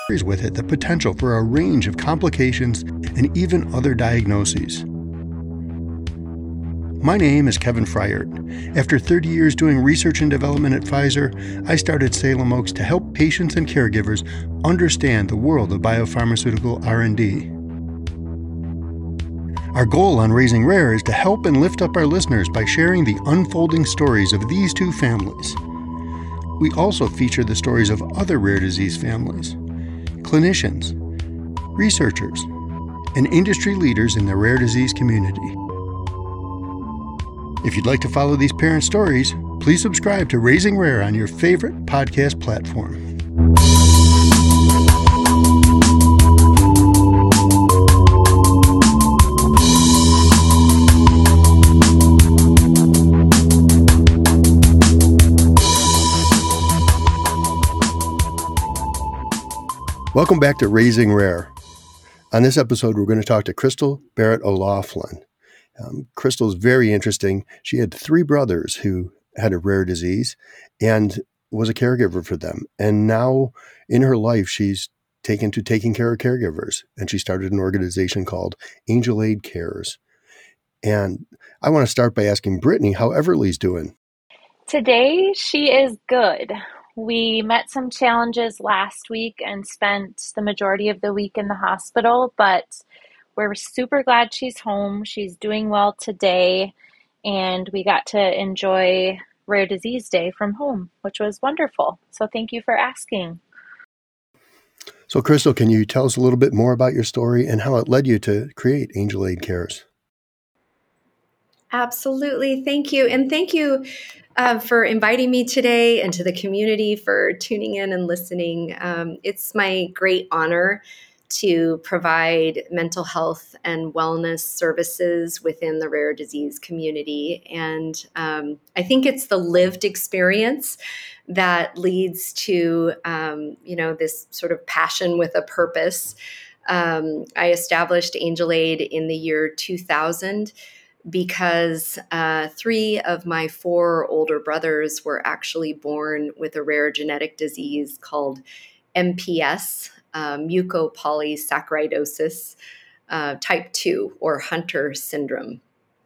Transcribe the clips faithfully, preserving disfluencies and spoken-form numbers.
carries with it the potential for a range of complications and even other diagnoses. My name is Kevin Freiert. After thirty years doing research and development at Pfizer, I started Salem Oaks to help patients and caregivers understand the world of biopharmaceutical R and D. Our goal on Raising Rare is to help and lift up our listeners by sharing the unfolding stories of these two families. We also feature the stories of other rare disease families, clinicians, researchers, and industry leaders in the rare disease community. If you'd like to follow these parent stories, please subscribe to Raising Rare on your favorite podcast platform. Welcome back to Raising Rare. On this episode, we're going to talk to Crystal Barrett O'Loughlin. Um, Crystal's very interesting. She had three brothers who had a rare disease and was a caregiver for them. And now in her life, she's taken to taking care of caregivers. And she started an organization called Angel Aid Cares. And I want to start by asking Brittany how Everly's doing. Today, she is good. We met some challenges last week and spent the majority of the week in the hospital, but we're super glad she's home. She's doing well today, and we got to enjoy Rare Disease Day from home, which was wonderful. So thank you for asking. So Crystal, can you tell us a little bit more about your story and how it led you to create Angel Aid Cares? Absolutely. Thank you. And thank you uh, for inviting me today and to the community for tuning in and listening. Um, it's my great honor to provide mental health and wellness services within the rare disease community. And um, I think it's the lived experience that leads to, um, you know, this sort of passion with a purpose. Um, I established Angel Aid in the year two thousand because uh, three of my four older brothers were actually born with a rare genetic disease called M P S, uh, mucopolysaccharidosis uh, type two, or Hunter syndrome.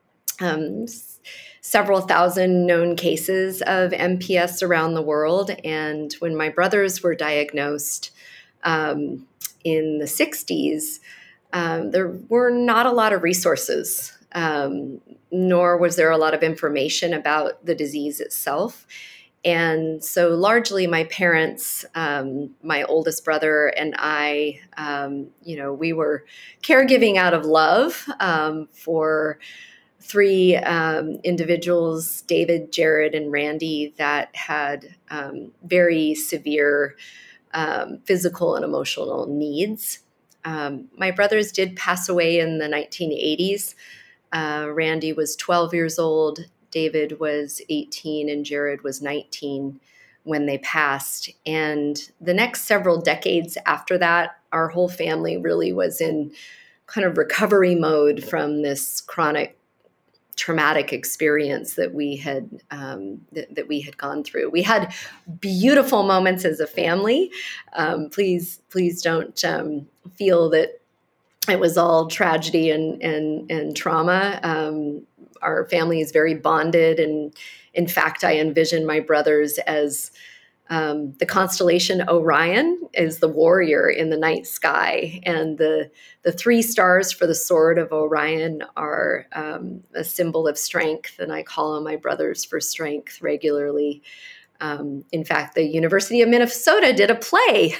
Um, s- several thousand known cases of M P S around the world. And when my brothers were diagnosed um, in the sixties, um, there were not a lot of resources, um, nor was there a lot of information about the disease itself. And so largely my parents, um, my oldest brother and I, um, you know, we were caregiving out of love um, for three um, individuals, David, Jared, and Randy, that had um, very severe um, physical and emotional needs. Um, my brothers did pass away in the nineteen eighties. Uh, Randy was twelve years old. David was eighteen and Jared was nineteen when they passed. And the next several decades after that, our whole family really was in kind of recovery mode from this chronic traumatic experience that we had um, that, that we had gone through. We had beautiful moments as a family. Um, please, please don't um, feel that it was all tragedy and and and trauma. Um, our family is very bonded, and in fact, I envision my brothers as um, the constellation Orion is the warrior in the night sky, and the the three stars for the sword of Orion are um, a symbol of strength, and I call on my brothers for strength regularly. Um, in fact, the University of Minnesota did a play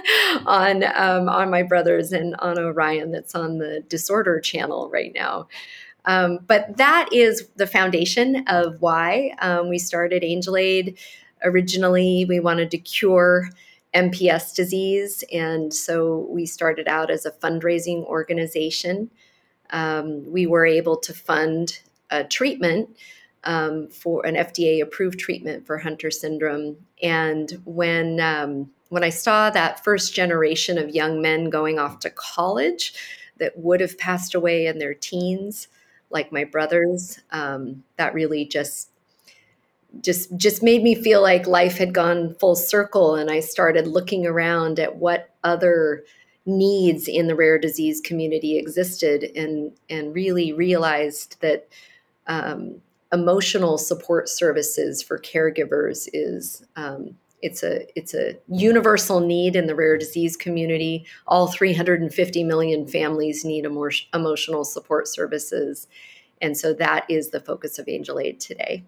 on um, on my brothers and on Orion that's on the Disorder Channel right now. Um, but that is the foundation of why um, we started Angel Aid. Originally, we wanted to cure M P S disease, and so we started out as a fundraising organization. Um, we were able to fund a treatment um, for an F D A-approved treatment for Hunter syndrome. And when um, when I saw that first generation of young men going off to college that would have passed away in their teens, like my brothers, um, that really just just just made me feel like life had gone full circle, and I started looking around at what other needs in the rare disease community existed, and and really realized that um, emotional support services for caregivers is um, it's a it's a universal need in the rare disease community. All three hundred fifty million families need emo- emotional support services, and so that is the focus of Angel Aid today.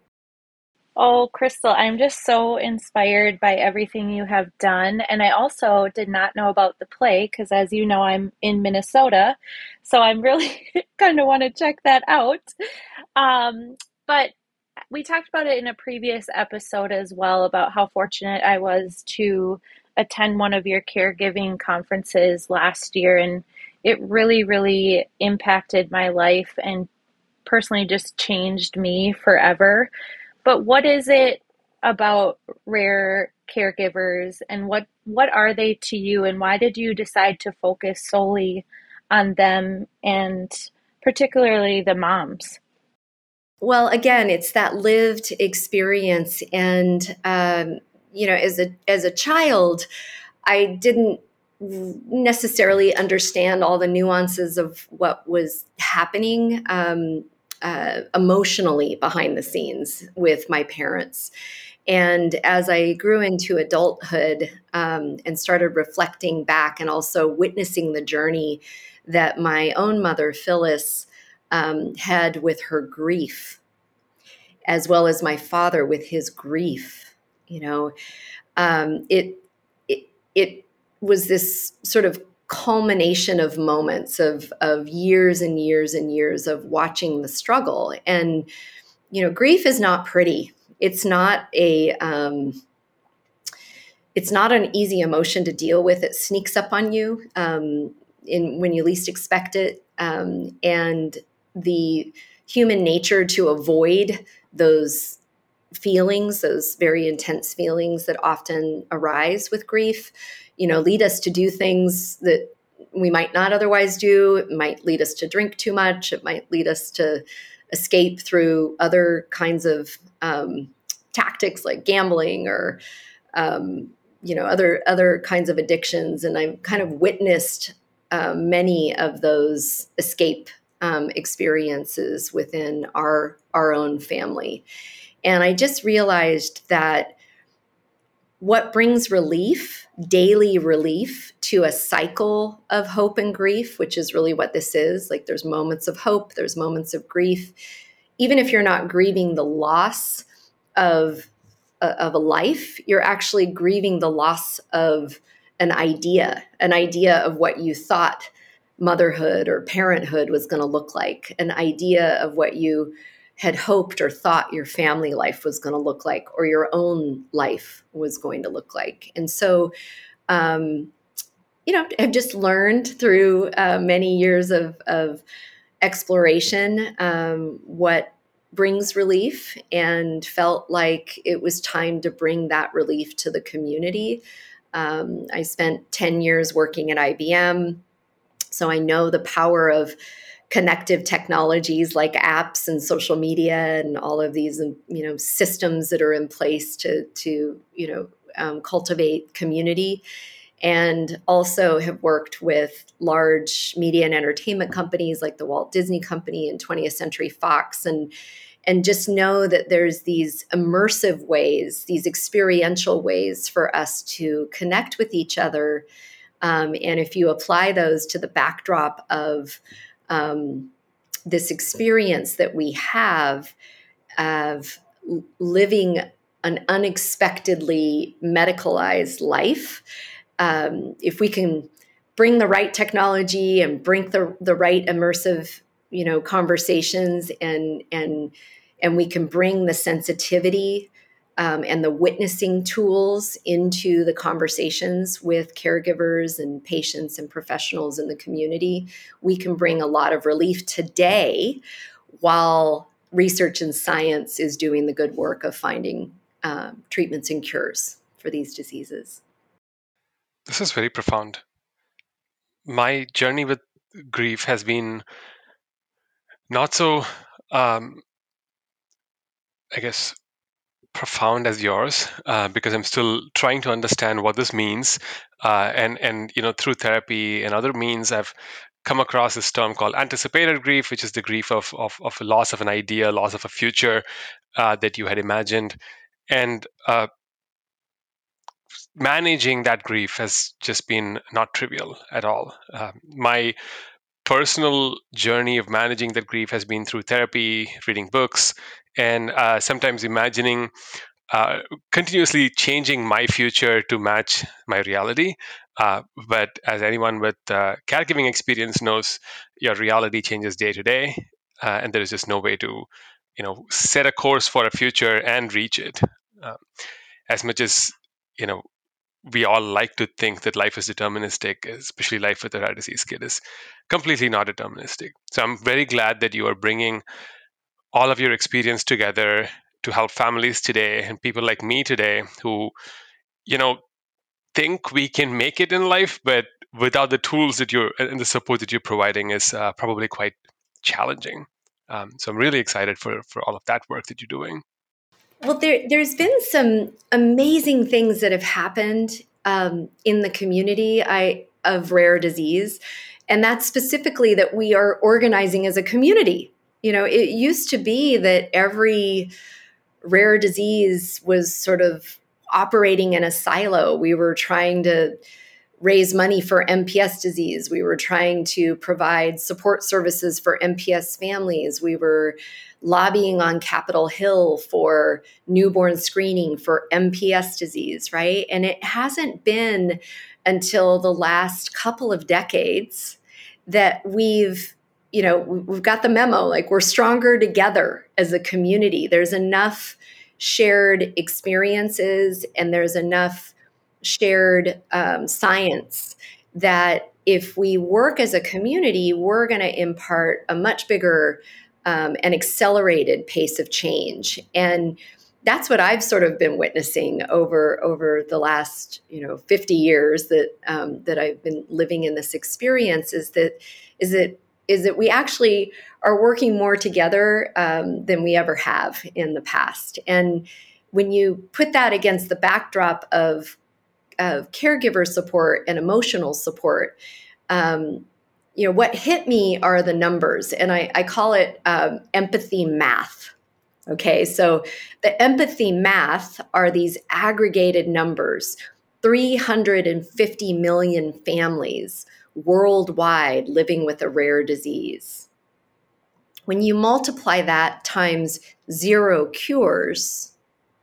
Oh, Crystal, I'm just so inspired by everything you have done. And I also did not know about the play because, as you know, I'm in Minnesota. So I'm really kind of want to check that out. Um, but we talked about it in a previous episode as well about how fortunate I was to attend one of your caregiving conferences last year. And it really, really impacted my life and personally just changed me forever. But what is it about rare caregivers and what what are they to you, and why did you decide to focus solely on them and particularly the moms? Well, again, it's that lived experience, and um, you know, as a as a child, I didn't necessarily understand all the nuances of what was happening um, uh, emotionally behind the scenes with my parents. And as I grew into adulthood um, and started reflecting back and also witnessing the journey that my own mother, Phyllis, um, had with her grief, as well as my father with his grief, you know, um, it, it, it was this sort of culmination of moments of, of years and years and years of watching the struggle. And, you know, grief is not pretty. It's not a, um, it's not an easy emotion to deal with. It sneaks up on you um, in when you least expect it. Um, and the human nature to avoid those feelings, those very intense feelings that often arise with grief, you know, lead us to do things that we might not otherwise do. It might lead us to drink too much. It might lead us to escape through other kinds of um, tactics like gambling or, um, you know, other other kinds of addictions. And I've kind of witnessed uh, many of those escape um, experiences within our our own family. And I just realized that what brings relief, daily relief to a cycle of hope and grief, which is really what this is. Like there's moments of hope, there's moments of grief. Even if you're not grieving the loss of, uh, of a life, you're actually grieving the loss of an idea, an idea of what you thought motherhood or parenthood was going to look like, an idea of what you had hoped or thought your family life was going to look like, or your own life was going to look like. And so, um, you know, I've just learned through uh, many years of, of exploration um, what brings relief, and felt like it was time to bring that relief to the community. Um, I spent ten years working at I B M, so I know the power of connective technologies like apps and social media and all of these, you know, systems that are in place to, to you know, um, cultivate community. And also have worked with large media and entertainment companies like the Walt Disney Company and twentieth Century Fox, and and just know that there's these immersive ways, these experiential ways for us to connect with each other. Um, and if you apply those to the backdrop of um, this experience that we have of living an unexpectedly medicalized life, um, if we can bring the right technology and bring the, the right immersive, you know, conversations, and and and we can bring the sensitivity um, and the witnessing tools into the conversations with caregivers and patients and professionals in the community, we can bring a lot of relief today while research and science is doing the good work of finding uh, treatments and cures for these diseases. This is very profound. My journey with grief has been not so, um, I guess, profound as yours, uh, because I'm still trying to understand what this means. Uh, and and you know, through therapy and other means, I've come across this term called anticipated grief, which is the grief of of, of a loss of an idea, loss of a future uh, that you had imagined, and uh, managing that grief has just been not trivial at all. Uh, my personal journey of managing that grief has been through therapy, reading books, and uh, sometimes imagining, uh, continuously changing my future to match my reality. Uh, but as anyone with uh, caregiving experience knows, your reality changes day to day, uh, and there is just no way to, you know, set a course for a future and reach it. Uh, as much as, you know, we all like to think that life is deterministic, especially life with a rare disease kid is completely not deterministic. So I'm very glad that you are bringing all of your experience together to help families today and people like me today who, you know, think we can make it in life, but without the tools that you're and the support that you're providing is uh, probably quite challenging. Um, so I'm really excited for for all of that work that you're doing. Well, there, there's been some amazing things that have happened um, in the community I, of rare disease. And that's specifically that we are organizing as a community. You know, it used to be that every rare disease was sort of operating in a silo. We were trying to raise money for M P S disease. We were trying to provide support services for M P S families. We were lobbying on Capitol Hill for newborn screening for M P S disease, right? And it hasn't been until the last couple of decades that we've, you know, we've got the memo, like we're stronger together as a community. There's enough shared experiences and there's enough shared um, science that if we work as a community, we're going to impart a much bigger um, and accelerated pace of change. And that's what I've sort of been witnessing over over the last, you know, fifty years that um, that I've been living in this experience. Is that is that is that we actually are working more together um, than we ever have in the past. And when you put that against the backdrop of of caregiver support and emotional support, um, you know, what hit me are the numbers, and I, I call it um, empathy math. Okay, so the empathy math are these aggregated numbers, three hundred fifty million families worldwide living with a rare disease. When you multiply that times zero cures,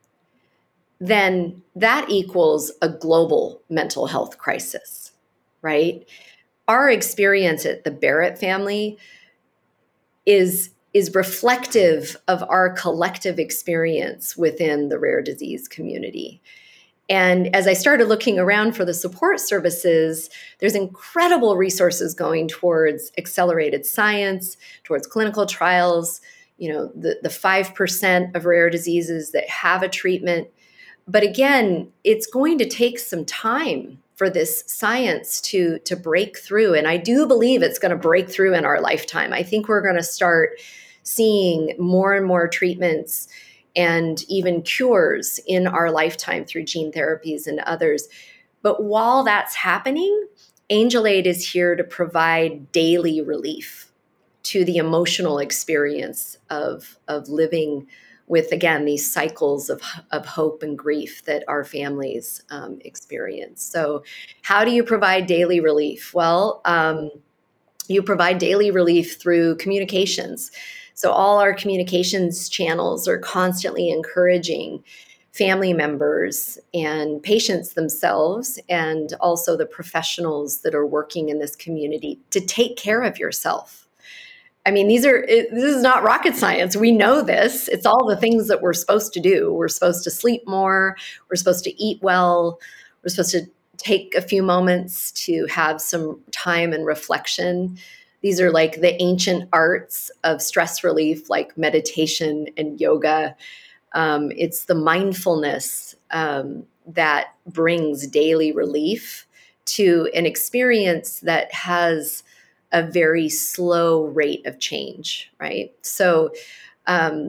then that equals a global mental health crisis, right? Our experience at the Barrett family is, is reflective of our collective experience within the rare disease community. And as I started looking around for the support services, there's incredible resources going towards accelerated science, towards clinical trials, you know, the, the five percent of rare diseases that have a treatment. But again, it's going to take some time for this science to, to break through. And I do believe it's going to break through in our lifetime. I think we're going to start seeing more and more treatments and even cures in our lifetime through gene therapies and others. But while that's happening, Angel Aid is here to provide daily relief to the emotional experience of, of living with, again, these cycles of, of hope and grief that our families um, experience. So how do you provide daily relief? Well, um, you provide daily relief through communications. So all our communications channels are constantly encouraging family members and patients themselves, and also the professionals that are working in this community, to take care of yourself. I mean, these are, it, this is not rocket science. We know this. It's all the things that we're supposed to do. We're supposed to sleep more. We're supposed to eat well. We're supposed to take a few moments to have some time and reflection. These are like the ancient arts of stress relief, like meditation and yoga. Um, it's the mindfulness um, that brings daily relief to an experience that has a very slow rate of change, right? So um,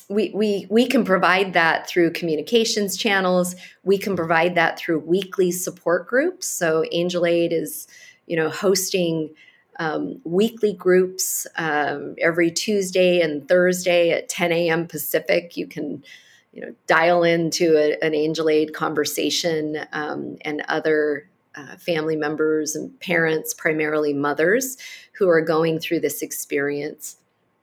we, we, we can provide that through communications channels. We can provide that through weekly support groups. So Angel Aid is, you know, hosting um, weekly groups um, every Tuesday and Thursday at ten a.m. Pacific. You can, you know, dial into a, an Angel Aid conversation um, and other uh, family members and parents, primarily mothers, who are going through this experience.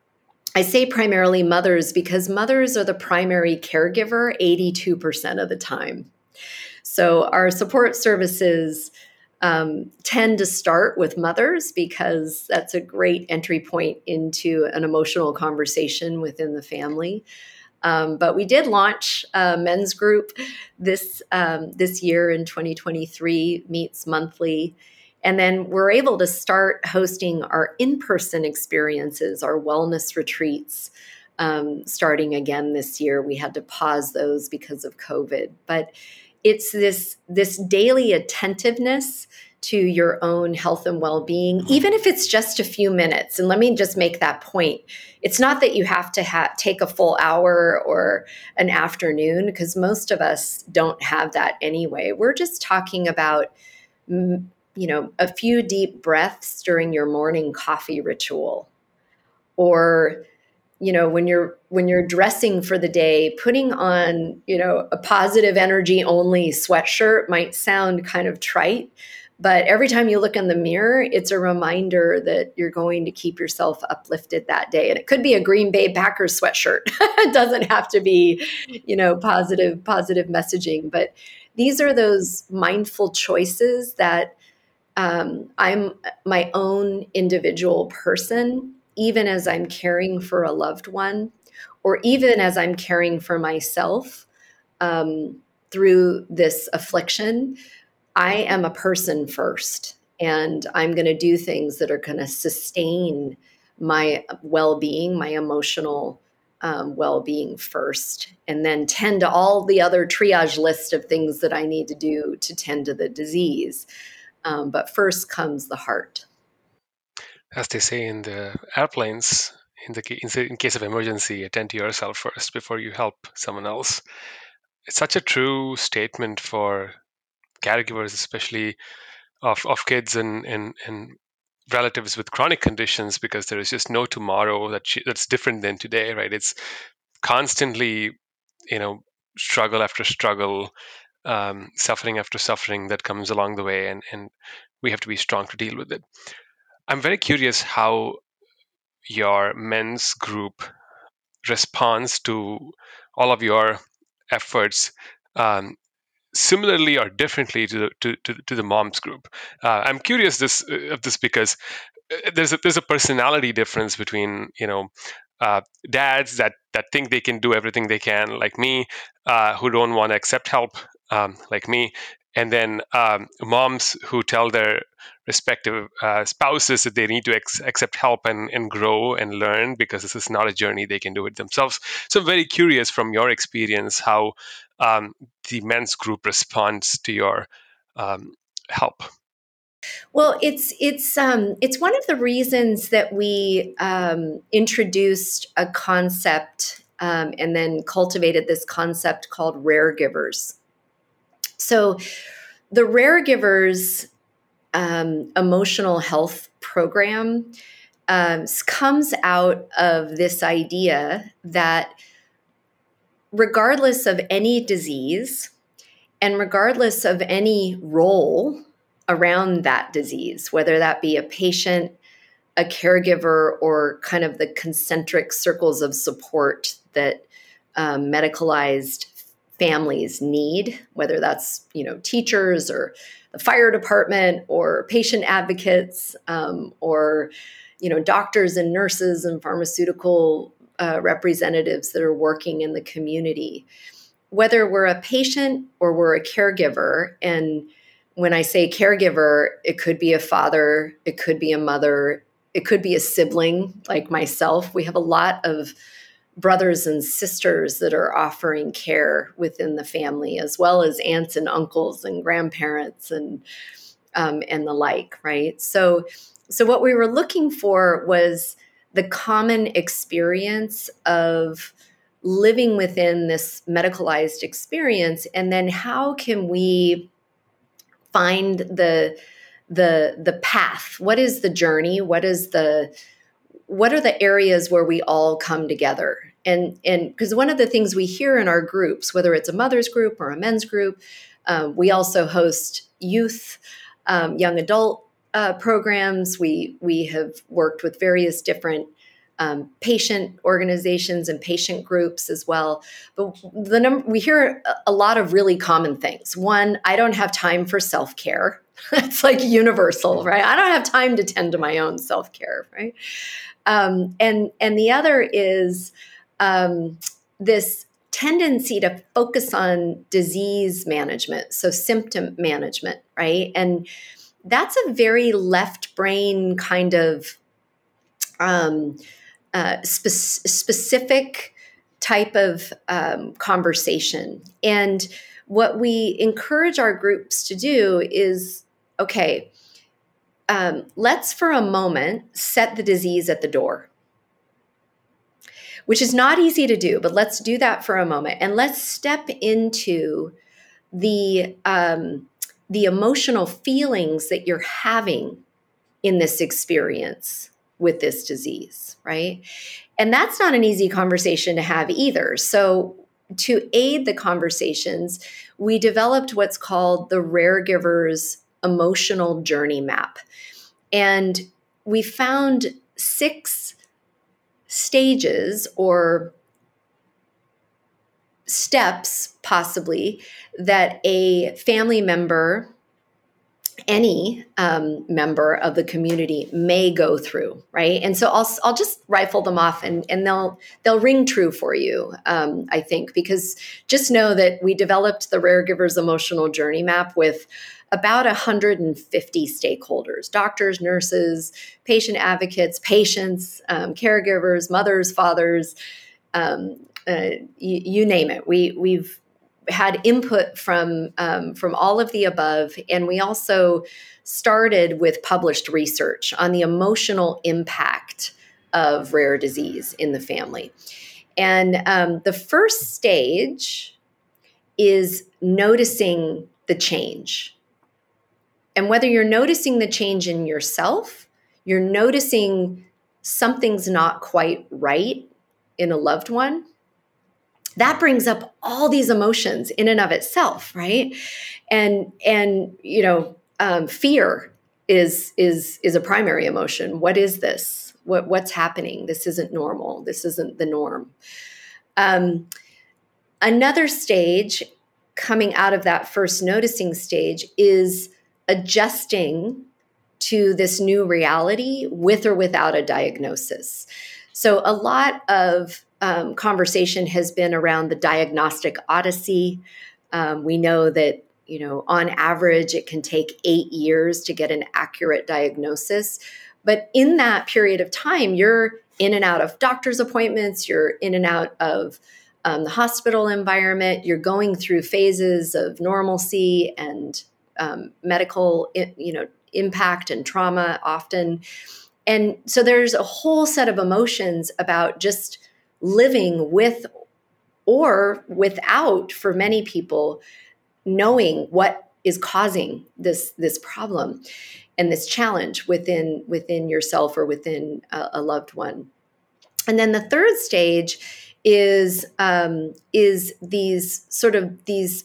I say primarily mothers because mothers are the primary caregiver eighty-two percent of the time. So our support services um, tend to start with mothers because that's a great entry point into an emotional conversation within the family. Um, but we did launch a men's group this um, this year in twenty twenty-three, meets monthly. And then we're able to start hosting our in-person experiences, our wellness retreats, um, starting again this year. We had to pause those because of COVID. But it's this, this daily attentiveness to your own health and well-being, even if it's just a few minutes. And let me just make that point. It's not that you have to ha- take a full hour or an afternoon, because most of us don't have that anyway. We're just talking about, you know, a few deep breaths during your morning coffee ritual, or, you know, when you're when you're dressing for the day, putting on, you know, a positive energy only sweatshirt might sound kind of trite, but every time you look in the mirror, it's a reminder that you're going to keep yourself uplifted that day. And it could be a Green Bay Packers sweatshirt. It doesn't have to be, you know, positive, positive messaging. But these are those mindful choices that um, I'm my own individual person, even as I'm caring for a loved one, or even as I'm caring for myself um, through this affliction. I am a person first, and I'm going to do things that are going to sustain my well-being, my emotional um, well-being first, and then tend to all the other triage list of things that I need to do to tend to the disease. Um, but first comes the heart. As they say in the airplanes, in the in, the, in case of emergency, attend to yourself first before you help someone else. It's such a true statement for caregivers, especially of, of kids and, and, and relatives with chronic conditions, because there is just no tomorrow that she, that's different than today, right? It's constantly, you know, struggle after struggle, um, suffering after suffering that comes along the way, and, and we have to be strong to deal with it. I'm very curious how your men's group responds to all of your efforts, um, similarly or differently to the, to, to, to the moms group. Uh, I'm curious this of this because there's a, there's a personality difference between, you know, uh, dads that that think they can do everything they can, like me, uh, who don't want to accept help, um, like me, and then um, moms who tell their respective uh, spouses that they need to ex- accept help and, and grow and learn, because this is not a journey they can do it themselves. So I'm very curious from your experience how um, the men's group responds to your um, help. Well, it's it's um, it's one of the reasons that we um, introduced a concept um, and then cultivated this concept called Rare Givers. So the Rare Givers um, emotional health program um, comes out of this idea that regardless of any disease and regardless of any role around that disease, whether that be a patient, a caregiver, or kind of the concentric circles of support that um, medicalized families need, whether that's, you know, teachers or the fire department or patient advocates um, or, you know, doctors and nurses and pharmaceutical uh, representatives that are working in the community. Whether we're a patient or we're a caregiver, and when I say caregiver, it could be a father, it could be a mother, it could be a sibling like myself. We have a lot of brothers and sisters that are offering care within the family, as well as aunts and uncles and grandparents and um, and the like, right? So, so what we were looking for was the common experience of living within this medicalized experience, and then how can we find the the the path? What is the journey? What is the what are the areas where we all come together? And and because one of the things we hear in our groups, whether it's a mother's group or a men's group, um, we also host youth, um, young adult uh, programs. We we have worked with various different um, patient organizations and patient groups as well. But the number we hear a lot of really common things. One, I don't have time for self-care. It's like universal, right? I don't have time to tend to my own self-care, right? Um, and and the other is um, this tendency to focus on disease management, so symptom management, right? And that's a very left brain kind of um, uh, spe- specific type of um, conversation. And what we encourage our groups to do is, okay, um, let's for a moment set the disease at the door, which is not easy to do, but let's do that for a moment. And let's step into the um, the emotional feelings that you're having in this experience with this disease, right? And that's not an easy conversation to have either. So to aid the conversations, we developed what's called the Rare Givers Emotional Journey Map. And we found six stages or steps, possibly, that a family member, any um, member of the community may go through, right? And so I'll I'll just rifle them off, and and they'll they'll ring true for you, um, I think, because just know that we developed the Rare Givers Emotional Journey Map with about one hundred fifty stakeholders: doctors, nurses, patient advocates, patients, um, caregivers, mothers, fathers, um, uh, you, you name it. We we've had input from um, from all of the above, and we also started with published research on the emotional impact of rare disease in the family. And um, the first stage is noticing the change. And whether you're noticing the change in yourself, you're noticing something's not quite right in a loved one, that brings up all these emotions in and of itself, right? And and you know, um, fear is is is a primary emotion. What is this? What what's happening? This isn't normal. This isn't the norm. Um, another stage coming out of that first noticing stage is adjusting to this new reality with or without a diagnosis. So a lot of um, conversation has been around the diagnostic odyssey. Um, we know that, you know, on average, it can take eight years to get an accurate diagnosis. But in that period of time, you're in and out of doctor's appointments, you're in and out of um, the hospital environment, you're going through phases of normalcy and um, medical, you know, impact and trauma often. And so there's a whole set of emotions about just living with or without, for many people, knowing what is causing this, this problem and this challenge within, within yourself or within a, a loved one. And then the third stage is, um, is these sort of these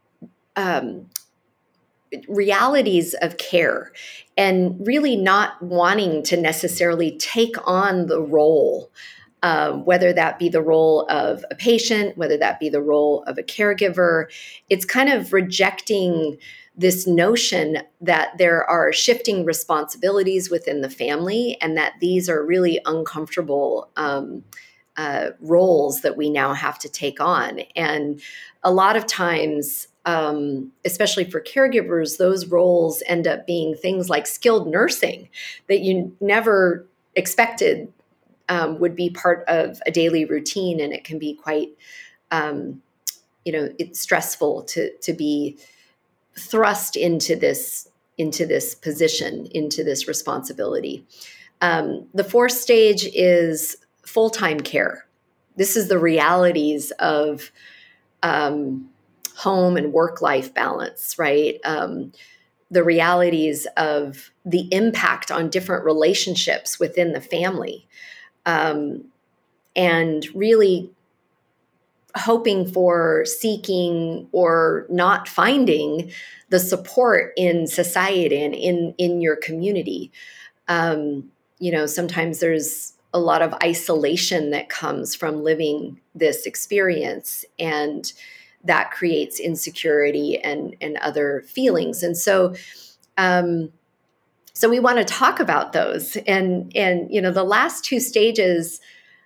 um, realities of care, and really not wanting to necessarily take on the role, uh, whether that be the role of a patient, whether that be the role of a caregiver. It's kind of rejecting this notion that there are shifting responsibilities within the family, and that these are really uncomfortable um, uh, roles that we now have to take on. And a lot of times, Um, especially for caregivers, those roles end up being things like skilled nursing that you never expected um, would be part of a daily routine, and it can be quite, um, you know, it's stressful to to be thrust into this into this position, into this responsibility. Um, the fourth stage is full-time care, this is the realities of um, home and work-life balance, right? Um, the realities of the impact on different relationships within the family, um, and really hoping for, seeking, or not finding the support in society and in, in your community. Um, you know, sometimes there's a lot of isolation that comes from living this experience, and that creates insecurity and, and other feelings. And so, um, so we want to talk about those. And, and, you know, the last two stages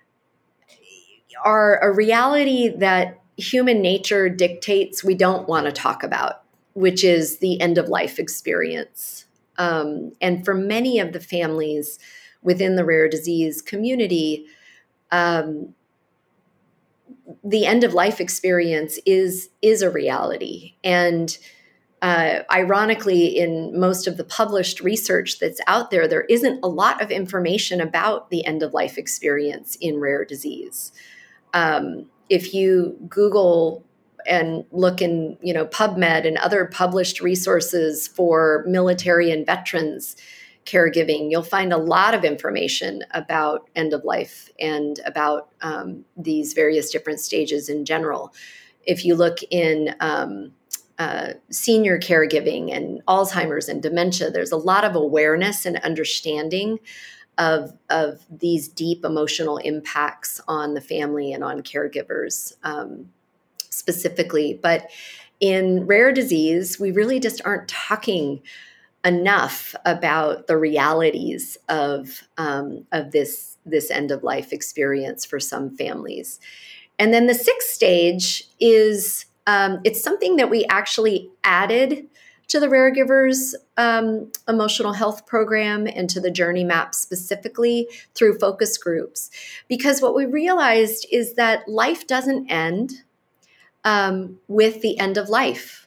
are a reality that human nature dictates we don't want to talk about, which is the end of life experience. Um, and for many of the families within the rare disease community, um, the end of life experience is is a reality. And uh, ironically, in most of the published research that's out there, there isn't a lot of information about the end of life experience in rare disease. Um, if you Google and look in, you know, PubMed and other published resources for military and veterans caregiving, you'll find a lot of information about end of life and about um, these various different stages in general. If you look in um, uh, senior caregiving and Alzheimer's and dementia, there's a lot of awareness and understanding of, of these deep emotional impacts on the family and on caregivers um, specifically. But in rare disease, we really just aren't talking enough about the realities of, um, of this, this end of life experience for some families. And then the sixth stage is, um, it's something that we actually added to the Rare Givers um, emotional health program and to the Journey Map specifically through focus groups. Because what we realized is that life doesn't end um, with the end of life.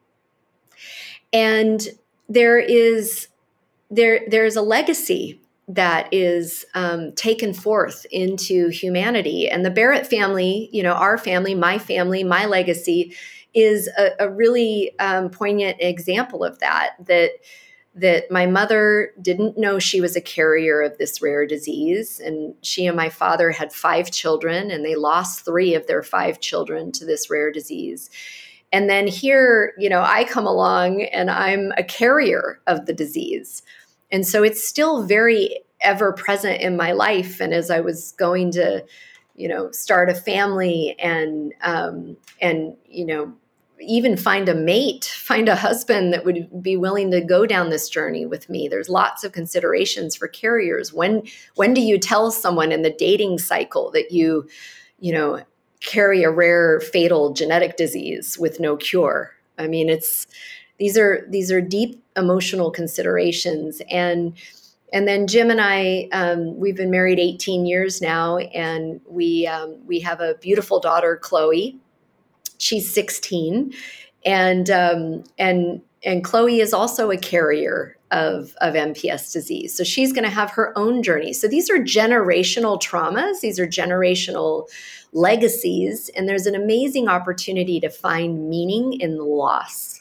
And there is there there's a legacy that is um, taken forth into humanity. And the Barrett family, you know, our family, my family, my legacy is a, a really um, poignant example of that, that that my mother didn't know she was a carrier of this rare disease. And she and my father had five children, and they lost three of their five children to this rare disease. And then here, you know, I come along and I'm a carrier of the disease. And so it's still very ever present in my life. And as I was going to, you know, start a family and, um, and, you know, even find a mate, find a husband that would be willing to go down this journey with me. There's lots of considerations for carriers. When, when do you tell someone in the dating cycle that you, you know, carry a rare fatal genetic disease with no cure? I mean, it's, these are, these are deep emotional considerations. And, and then Jim and I, um, we've been married eighteen years now, and we, um, we have a beautiful daughter, Chloe. She's sixteen, and, um, and, and Chloe is also a carrier of, of M P S disease. So she's going to have her own journey. So these are generational traumas. These are generational legacies. And there's an amazing opportunity to find meaning in the loss.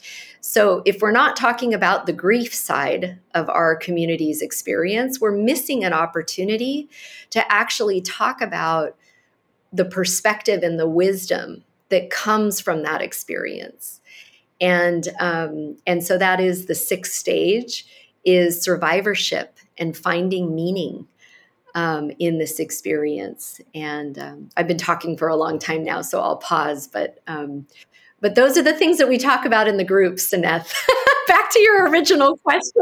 So if we're not talking about the grief side of our community's experience, we're missing an opportunity to actually talk about the perspective and the wisdom that comes from that experience. And, um, and so that is the sixth stage, is survivorship and finding meaning um, in this experience. And um, I've been talking for a long time now, so I'll pause. But um, but those are the things that we talk about in the group, Seneth. Back to your original question.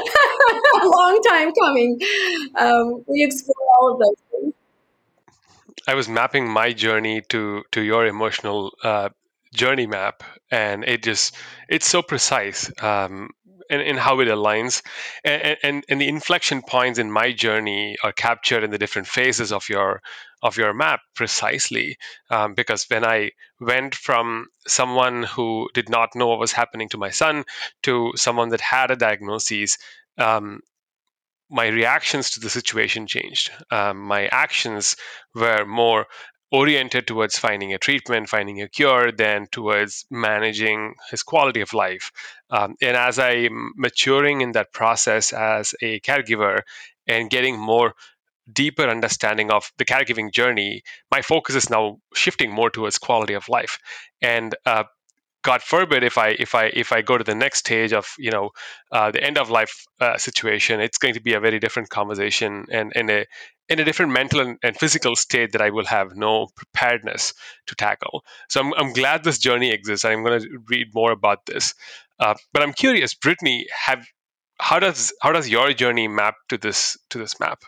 A long time coming. Um, we explore all of those things. I was mapping my journey to to your emotional uh, journey map, and it just it's so precise um, in, in how it aligns, and, and and the inflection points in my journey are captured in the different phases of your of your map precisely, um, because when I went from someone who did not know what was happening to my son to someone that had a diagnosis, um, my reactions to the situation changed. Um, my actions were more oriented towards finding a treatment, finding a cure, than towards managing his quality of life. Um, and as I'm maturing in that process as a caregiver and getting more deeper understanding of the caregiving journey, my focus is now shifting more towards quality of life. And uh, God forbid if I if I if I go to the next stage of you know uh, the end of life uh, situation, it's going to be a very different conversation and in a in a different mental and, and physical state that I will have no preparedness to tackle. So I'm I'm glad this journey exists, and I'm going to read more about this. Uh, but I'm curious, Brittany, have how does how does your journey map to this to this map?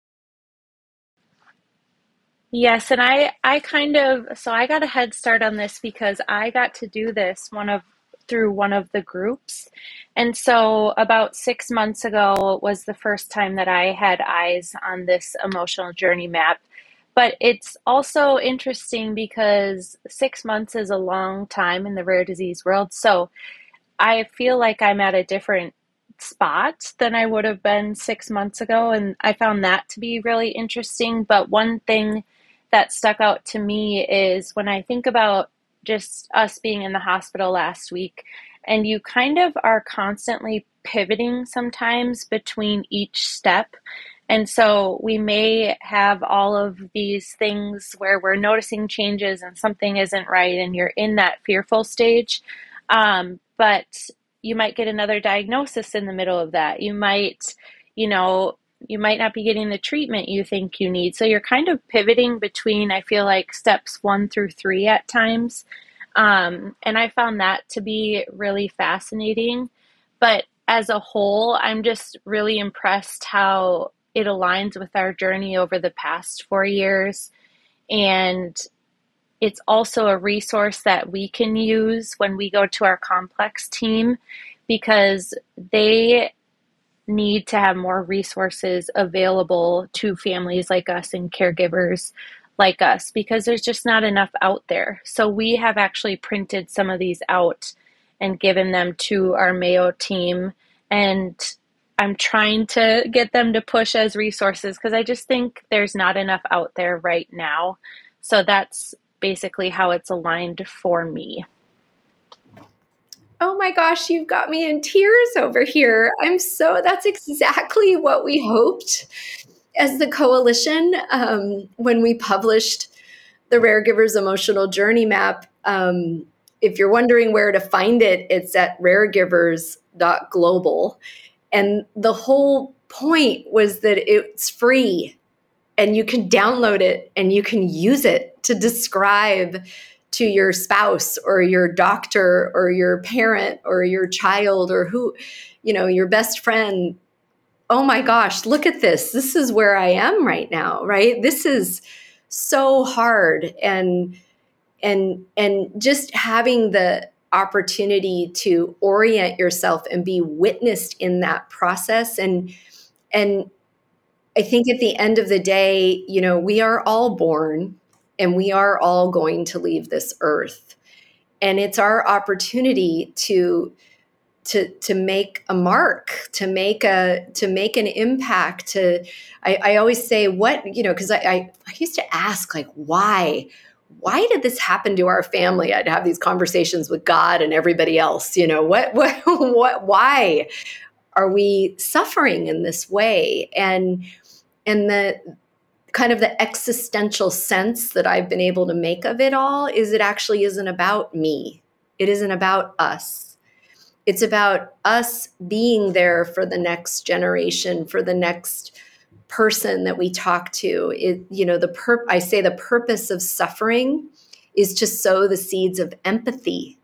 Yes, and I I kind of so I got a head start on this because I got to do this one of through one of the groups. And so about six months ago was the first time that I had eyes on this emotional journey map. But it's also interesting because six months is a long time in the rare disease world. So I feel like I'm at a different spot than I would have been six months ago. And I found that to be really interesting. But one thing that stuck out to me is when I think about just us being in the hospital last week, and you kind of are constantly pivoting sometimes between each step. And so we may have all of these things where we're noticing changes and something isn't right, and you're in that fearful stage. Um, but you might get another diagnosis in the middle of that. You might, you know, you might not be getting the treatment you think you need. So you're kind of pivoting between, I feel like, steps one through three at times. Um, and I found that to be really fascinating. But as a whole, I'm just really impressed how it aligns with our journey over the past four years. And it's also a resource that we can use when we go to our complex team, because they need to have more resources available to families like us and caregivers like us, because there's just not enough out there. So we have actually printed some of these out and given them to our Mayo team. And I'm trying to get them to push as resources because I just think there's not enough out there right now. So that's basically how it's aligned for me. Oh my gosh, you've got me in tears over here. I'm so, that's exactly what we hoped as the coalition um, when we published the Rare Givers Emotional Journey Map. Um, if you're wondering where to find it, it's at rare givers dot global. And the whole point was that it's free and you can download it and you can use it to describe to your spouse or your doctor or your parent or your child or who, you know, your best friend. Oh my gosh, look at this. This is where I am right now, right? This is so hard. And, and, and just having the opportunity to orient yourself and be witnessed in that process. And, and I think at the end of the day, you know, we are all born and we are all going to leave this earth. And it's our opportunity to to to make a mark, to make a to make an impact. To I, I always say, what, you know, because I, I I used to ask, like, why? Why did this happen to our family? I'd have these conversations with God and everybody else. You know, what what what why are we suffering in this way? And and the kind of the existential sense that I've been able to make of it all is it actually isn't about me. It isn't about us. It's about us being there for the next generation, for the next person that we talk to. It, you know, the pur- I say the purpose of suffering is to sow the seeds of empathy.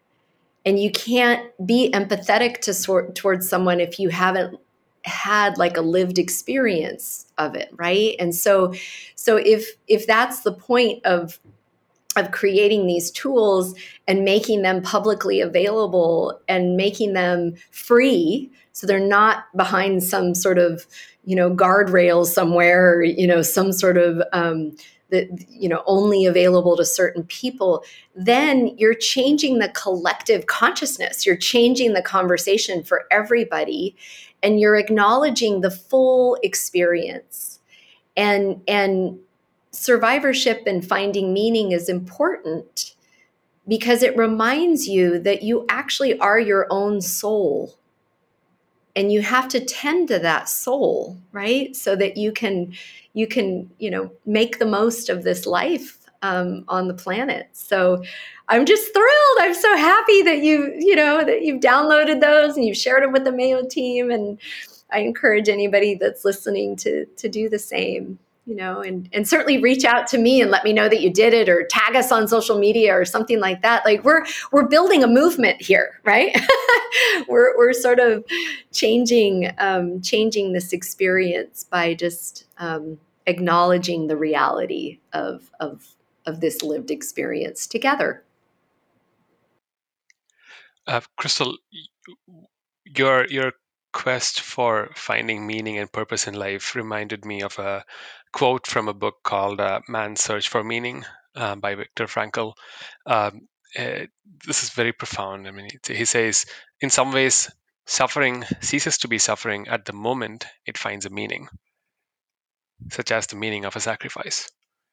And you can't be empathetic to sort towards someone if you haven't had like a lived experience of it, right? And so so if if that's the point of of creating these tools and making them publicly available and making them free, so they're not behind some sort of, you know, guardrails somewhere, or, you know, some sort of um, that, you know, only available to certain people, then you're changing the collective consciousness. You're changing the conversation for everybody, and you're acknowledging the full experience. And and survivorship and finding meaning is important because it reminds you that you actually are your own soul. And you have to tend to that soul, right? So that you can, you can, you know, make the most of this life um, on the planet. So I'm just thrilled. I'm so happy that you, you know, that you've downloaded those and you've shared them with the Mayo team. And I encourage anybody that's listening to to do the same. You know, and, and certainly reach out to me and let me know that you did it, or tag us on social media or something like that. Like we're we're building a movement here, right? we're we're sort of changing um, changing this experience by just um, acknowledging the reality of of of this lived experience together. Uh, Crystal, your your quest for finding meaning and purpose in life reminded me of a quote from a book called uh, Man's Search for Meaning uh, by Viktor Frankl. Um, uh, this is very profound. I mean, he says, in some ways, suffering ceases to be suffering at the moment it finds a meaning, such as the meaning of a sacrifice.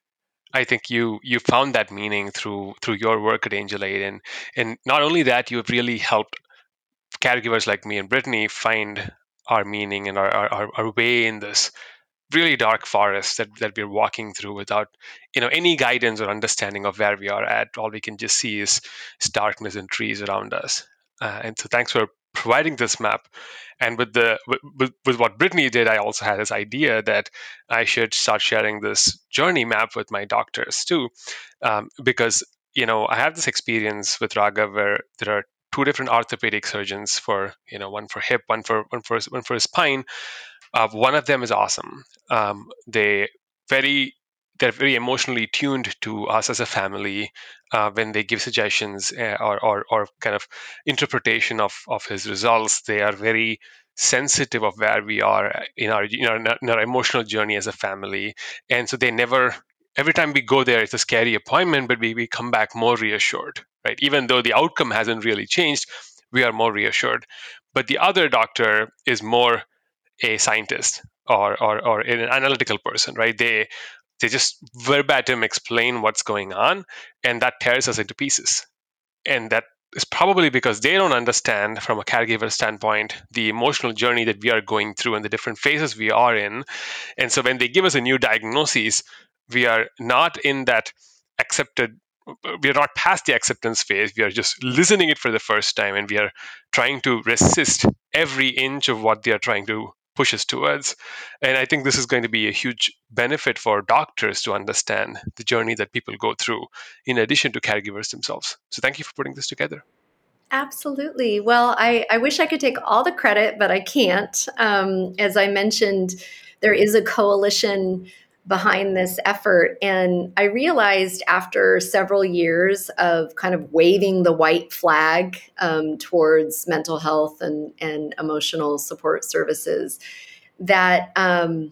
I think you you found that meaning through through your work at Angel Aid, and and not only that, you have really helped caregivers like me and Brittany find our meaning and our, our, our way in this really dark forest that, that we're walking through without you know any guidance or understanding of where we are at. All we can just see is, is darkness and trees around us. Uh, and so thanks for providing this map. And with the with, with what Brittany did, I also had this idea that I should start sharing this journey map with my doctors too, um, because you know I have this experience with Raghav where there are two different orthopedic surgeons for you know one for hip, one for one for one for spine. Uh, one of them is awesome. Um, they very they're very emotionally tuned to us as a family uh, when they give suggestions uh, or, or or kind of interpretation of of his results. They are very sensitive of where we are in our you know in our emotional journey as a family, and so they never. Every time we go there, it's a scary appointment, but we, we come back more reassured, right? Even though the outcome hasn't really changed, we are more reassured. But the other doctor is more a scientist or, or or an analytical person, right? They they just verbatim explain what's going on, and that tears us into pieces. And that is probably because they don't understand, from a caregiver standpoint, the emotional journey that we are going through and the different phases we are in. And so when they give us a new diagnosis, we are not in that accepted we are not past the acceptance phase. We are just listening it for the first time, and we are trying to resist every inch of what they are trying to push us towards. And I think this is going to be a huge benefit for doctors to understand the journey that people go through, in addition to caregivers themselves. So thank you for putting this together. Absolutely. Well, I, I wish I could take all the credit, but I can't. Um, as I mentioned, there is a coalition behind this effort. And I realized after several years of kind of waving the white flag um, towards mental health and, and emotional support services that um,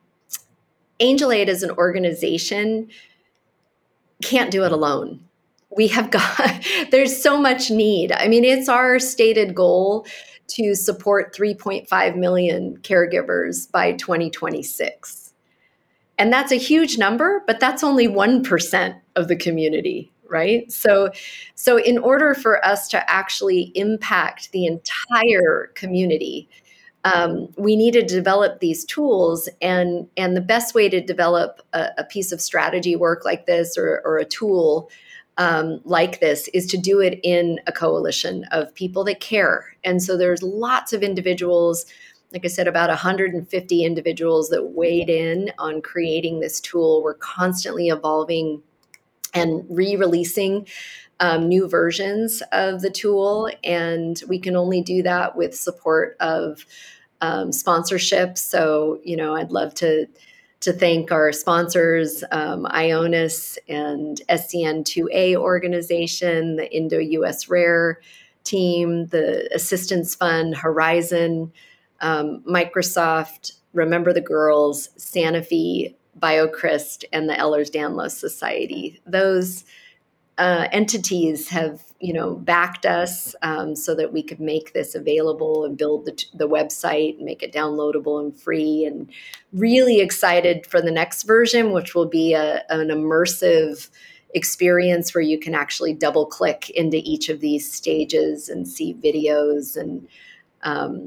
Angel Aid as an organization can't do it alone. We have got, there's so much need. I mean, it's our stated goal to support three point five million caregivers by twenty twenty-six. And that's a huge number, but that's only one percent of the community, right? So, so in order for us to actually impact the entire community, um, we need to develop these tools. And, and the best way to develop a, a piece of strategy work like this, or, or a tool um, like this, is to do it in a coalition of people that care. And so there's lots of individuals, like I said, about one hundred fifty individuals that weighed in on creating this tool. We're constantly evolving and re-releasing um, new versions of the tool. And we can only do that with support of um, sponsorship. So, you know, I'd love to to thank our sponsors, um, Ionis and S C N two A organization, the Indo-U S Rare team, the Assistance Fund, Horizon, um, Microsoft, Remember the Girls, Sanofi, BioCryst, and the Ehlers-Danlos Society. Those uh, entities have, you know, backed us um, so that we could make this available and build the, the website and make it downloadable and free. And really excited for the next version, which will be a, an immersive experience where you can actually double click into each of these stages and see videos, and um,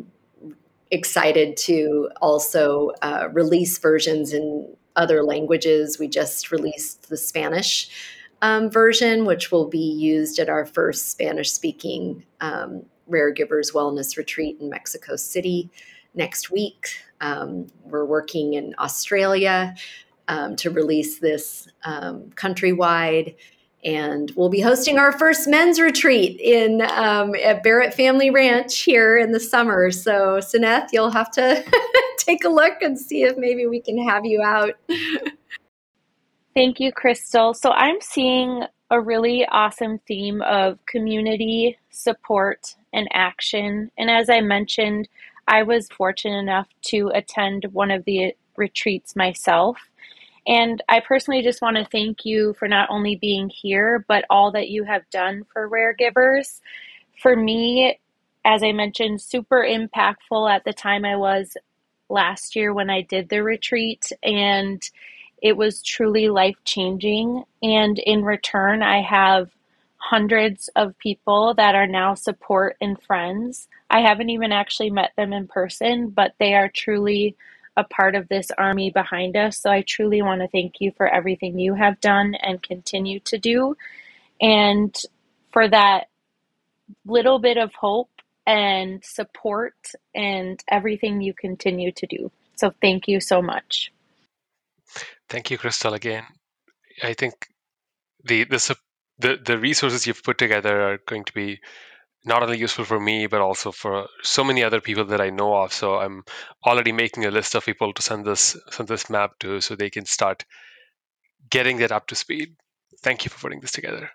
excited to also uh, release versions in other languages. We just released the Spanish um, version, which will be used at our first Spanish-speaking um, Rare Givers Wellness Retreat in Mexico City next week. Um, we're working in Australia um, to release this um, countrywide. And we'll be hosting our first men's retreat in um, at Barrett Family Ranch here in the summer. So, Suneth, you'll have to take a look and see if maybe we can have you out. Thank you, Crystal. So I'm seeing a really awesome theme of community, support, and action. And as I mentioned, I was fortunate enough to attend one of the retreats myself. And I personally just want to thank you for not only being here, but all that you have done for Rare Givers. For me, as I mentioned, super impactful at the time I was last year when I did the retreat, and it was truly life-changing. And in return, I have hundreds of people that are now support and friends. I haven't even actually met them in person, but they are truly a part of this army behind us. So I truly want to thank you for everything you have done and continue to do, and for that little bit of hope and support and everything you continue to do. So thank you so much. Thank you, Crystal, again. I think the the the, the resources you've put together are going to be not only useful for me, but also for so many other people that I know of. So I'm already making a list of people to send this send this map to, so they can start getting that up to speed. Thank you for putting this together.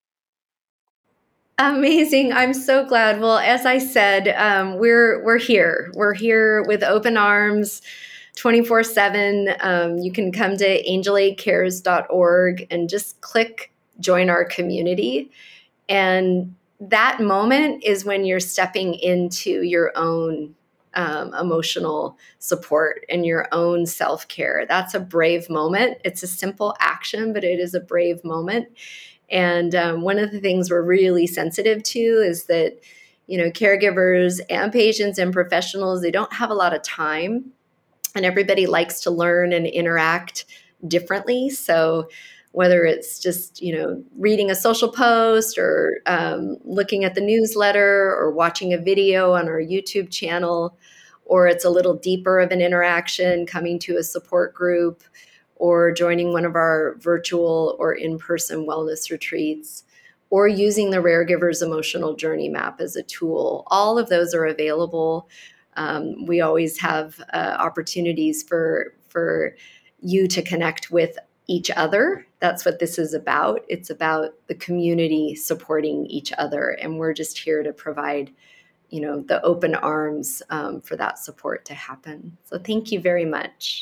Amazing. I'm so glad. Well, as I said, um, we're we're here. We're here with open arms twenty-four seven. Um, you can come to angel aid cares dot org and just click join our community. And that moment is when you're stepping into your own um, emotional support and your own self-care. That's a brave moment. It's a simple action, but it is a brave moment. And um, one of the things we're really sensitive to is that, you know, caregivers and patients and professionals, they don't have a lot of time, and everybody likes to learn and interact differently. So whether it's just, you know, reading a social post or um, looking at the newsletter or watching a video on our YouTube channel, or it's a little deeper of an interaction, coming to a support group or joining one of our virtual or in-person wellness retreats, or using the Rare Givers Emotional Journey Map as a tool. All of those are available. Um, we always have uh, opportunities for, for you to connect with each other. That's what this is about. It's about the community supporting each other. And we're just here to provide, you know, the open arms um, for that support to happen. So thank you very much.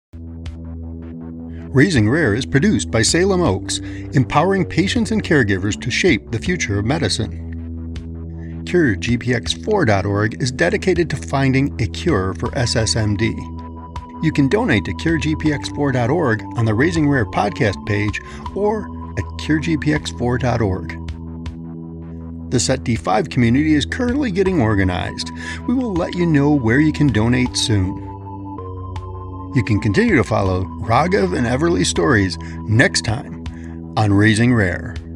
Raising Rare is produced by Salem Oaks, empowering patients and caregivers to shape the future of medicine. Cure G P X four dot org is dedicated to finding a cure for S S M D. You can donate to Cure G P X four dot org on the Raising Rare podcast page or at Cure G P X four dot org. The S E T D five community is currently getting organized. We will let you know where you can donate soon. You can continue to follow Raghav and Everly's stories next time on Raising Rare.